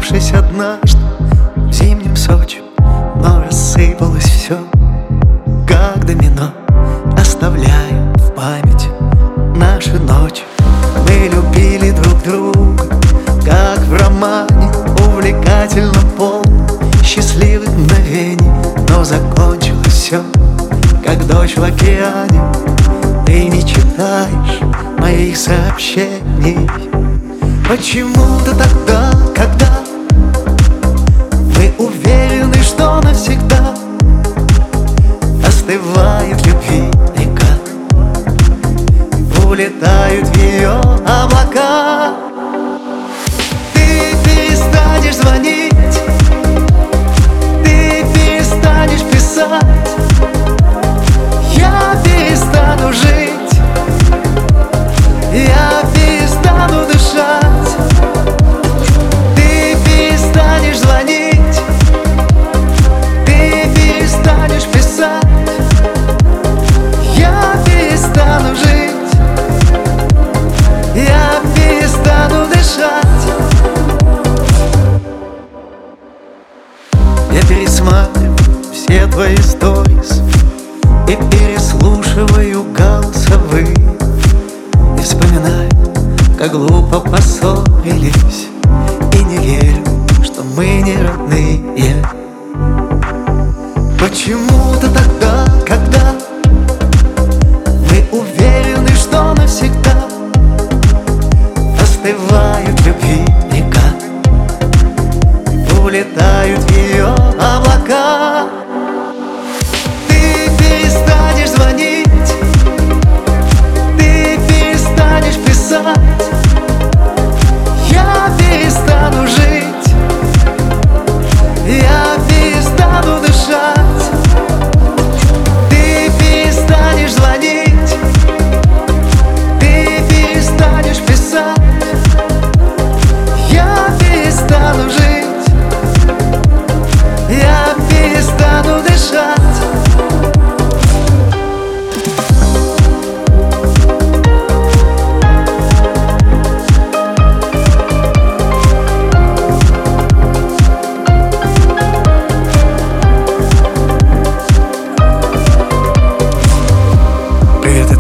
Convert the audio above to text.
Проснувшись однажды в зимнем Сочи, но рассыпалось все, как домино, оставляя в памяти наши ночи. Мы любили друг друга, как в романе, увлекательно полно счастливых мгновений. Но закончилось все, как дождь в океане. Ты не читаешь моих сообщений. Почему-то тогда, когда мы уверены, что навсегда, остывает любви река, улетают в ее облака. Ты перестанешь звонить, ты перестанешь писать, я перестану жить, я перестану дышать. Ты перестанешь звонить, ты перестанешь писать, я перестану жить, я перестану дышать. Я пересматриваю все твои сторис и переслушиваю голосовые, и вспоминаю, как глупо поссорились, и не верю, что мы не родные. Почему-то тогда, когда мы уверены, что навсегда, остывают любви река, улетают в ее облака. Ты перестанешь звонить, ты перестанешь писать, я перестану жить, я перестану дышать. Ты перестанешь звонить, ты перестанешь писать, я перестану жить, я перестану дышать. Привет,